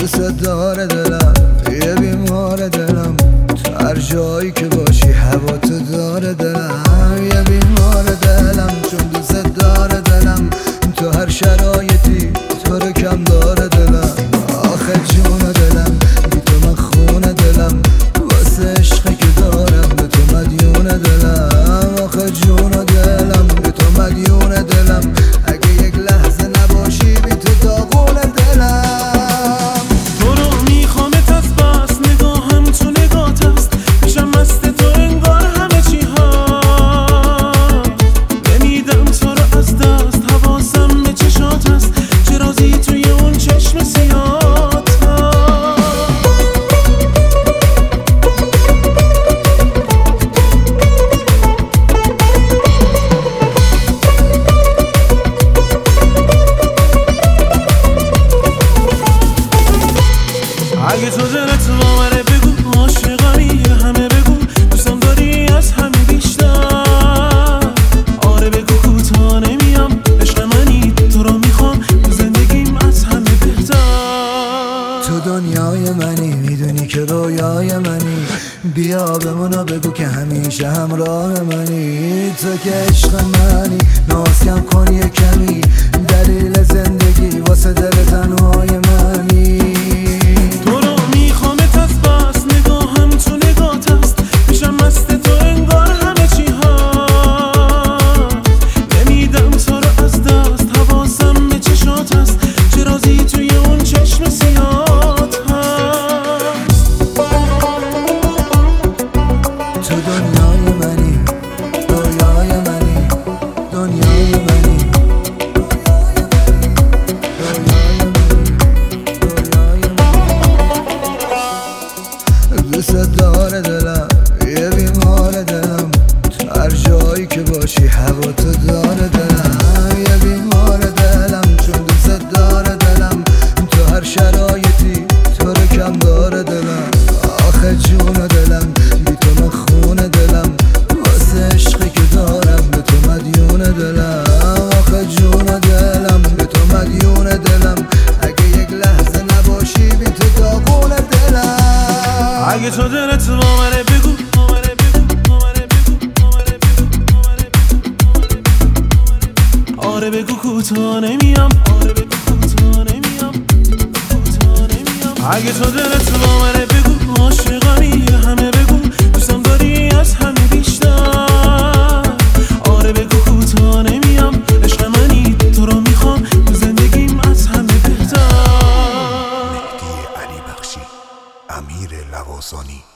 دوست داره دلم، یه بیمار دلم، تو هر جایی که باشی هوا تو داره دلم. یه بیمار دلم چون دوست داره دلم، تو هر شرایطی تو رو کم داره دلم. آخه جون دلم بی تو من خونه دلم، واسه عشقی که دارم به تو مدیون دلم. آخه جون دلم به تو مدیون دلم، اگه یک لحظه نباشی بی تو داغون دلم. تو رو میخوامت از بس، نگاهم تو نگات است، میشم مست تو انگار همه چی ها. نمیدم تو رو از دست، حواسم به چشات است، چه رازی توی اون چشم سیاهت اگه تو دلت باوره بگو عاشقمی، همه بگو دوستم داری از همه بیشتر. آره بگو کوتاه نمیام، عشق منی تو رو میخوام، تو زندگیم از همه بهتر. تو دنیای منی، میدونی که رویای منی، بیا بمونو بگو که همیشه همراه منی. تو که عشق منی، ناز کم کن یه کمی، دلیل زندگی واسه دل تنهای منی. تو دنیای منی، رویای منی، دنیای منی، رویای منی، رویای منی. دوست داره دلم، یه بیمار دلم، تو هر جایی که باشی هوا تو داره دلم. یه بیمار دلم چون دوست داره دلم، تو هر شرایطی تو رو کم داره دلم. آخه جون دلم بی تو من خونه دلم، واسه عشقی که دارم به تو مدیون دلم. آخه جون دلم به تو مدیون دلم، اگه یک لحظه نباشی بی تو داغون دلم. اگه تو دلت باوره بگو آره بگو کوتاه نمیام، آره بگو کوتاه نمیام، کوتاه نمیام. اگه تو دلت باوره بگو عاشقمی، همه بگو دوستم داری از همه بیشتر. آره بگو کوتاه نمیام، عشق منی تو رو میخوام، تو زندگیم از همه بهتر. مهدی علی بخشی، امیر لواسانی.